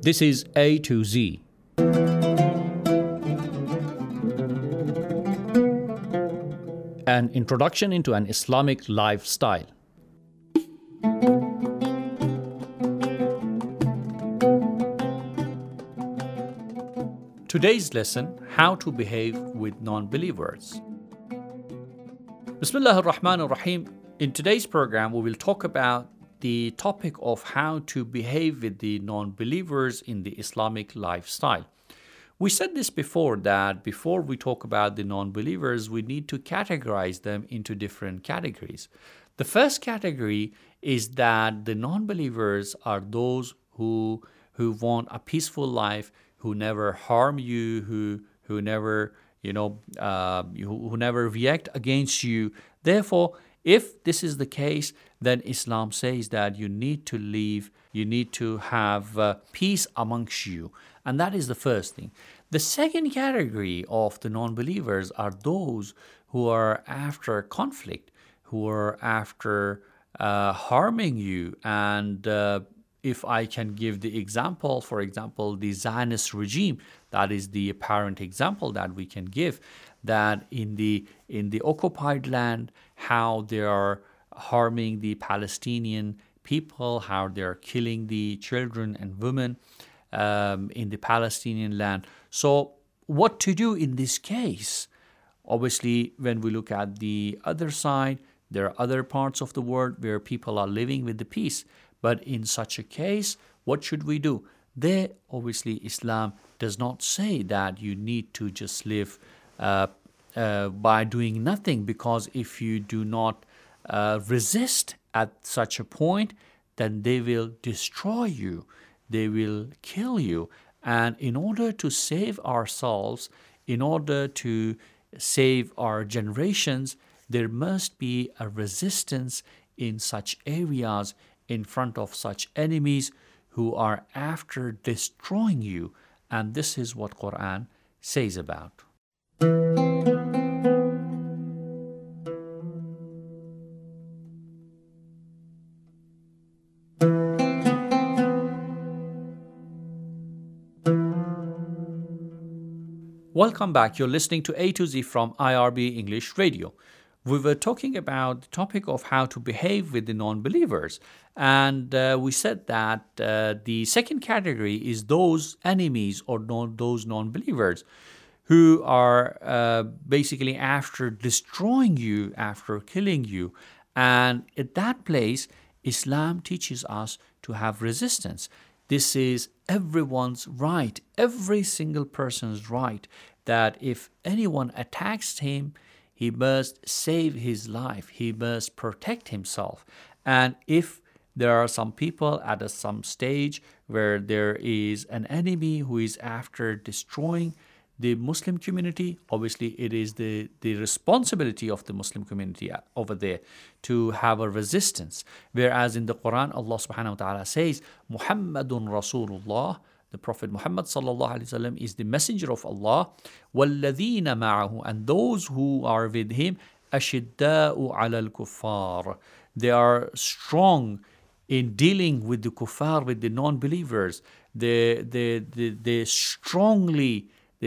This is A to Z. An introduction into an Islamic lifestyle. Today's lesson, how to behave with non-believers. Bismillah ar-Rahman ar-Rahim. In today's program, we will talk about the topic of how to behave with the non-believers in the Islamic lifestyle. We said this before, that before we talk about the non-believers, we need to categorize them into different categories. The first category is that the non-believers are those who want a peaceful life, who never harm you, who never who never react against you. Therefore, if this is the case, then Islam says that you need to live, you need to have peace amongst you. And that is the first thing. The second category of the non-believers are those who are after conflict, who are after harming you. And if I can give the example, for example, the Zionist regime, that is the apparent example that we can give, that in the occupied land, how they are harming the Palestinian people, how they are killing the children and women in the Palestinian land. So what to do in this case? Obviously, when we look at the other side, there are other parts of the world where people are living with the peace. But in such a case, what should we do? There, obviously, Islam does not say that you need to just live by doing nothing, because if you do not resist at such a point, then they will destroy you. They will kill you. And in order to save ourselves, in order to save our generations, there must be a resistance in such areas, in front of such enemies who are after destroying you. And this is what Quran says about. Welcome back. You're listening to A to Z from IRB English Radio. We were talking about the topic of how to behave with the non-believers. And we said that the second category is those enemies or those non-believers who are basically after destroying you, after killing you. And at that place, Islam teaches us to have resistance. This is everyone's right, every single person's right, that if anyone attacks him, he must save his life. He must protect himself. And if there are some people at some stage where there is an enemy who is after destroying the Muslim community, obviously it is the responsibility of the Muslim community over there to have a resistance. Whereas in the Quran, Allah subhanahu wa ta'ala says, Muhammadun Rasulullah, the Prophet Muhammad sallallahu alaihi wasallam is the messenger of Allah. وَالَّذِينَ مَعَهُ, and those who are with him, أَشِدَّاءُ عَلَى الْكُفَّارِ, they are strong in dealing with the kuffar, with the non-believers. They strongly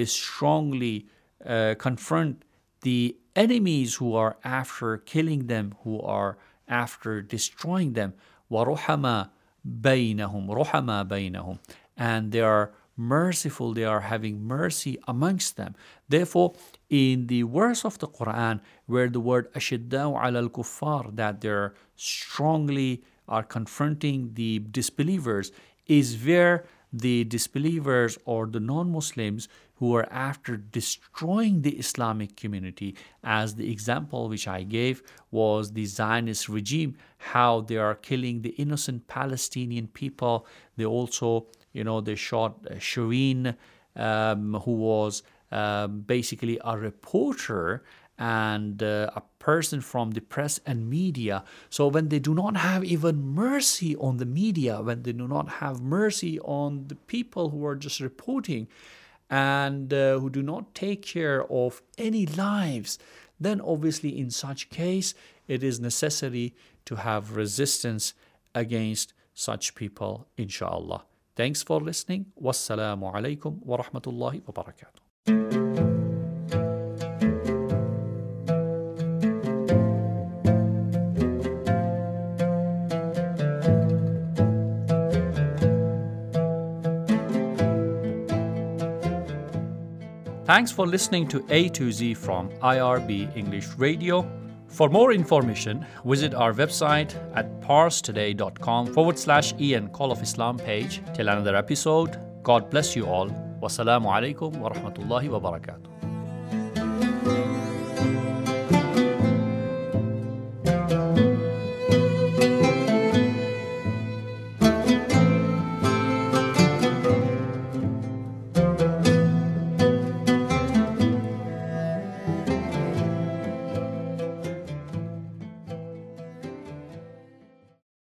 confront the enemies who are after killing them, who are after destroying them. وَرُحَمَا بَيْنَهُمْ, and they are merciful, they are having mercy amongst them. Therefore, in the verse of the Quran where the word ashiddau ala al-kuffar, that they're strongly are confronting the disbelievers, is where the disbelievers or the non-Muslims who are after destroying the Islamic community, as the example which I gave was the Zionist regime, how they are killing the innocent Palestinian people. They also, they shot Shireen, who was basically a reporter and a person from the press and media. So when they do not have even mercy on the media, when they do not have mercy on the people who are just reporting, and who do not take care of any lives, then obviously in such case, it is necessary to have resistance against such people, inshallah. Thanks for listening. Wassalamu alaikum wa rahmatullahi wa barakatuh. Thanks for listening to A to Z from IRB English Radio. For more information, visit our website at parstoday.com/Ian Call of Islam page. Till another episode, God bless you all. Wassalamu alaikum wa rahmatullahi wa barakatuh.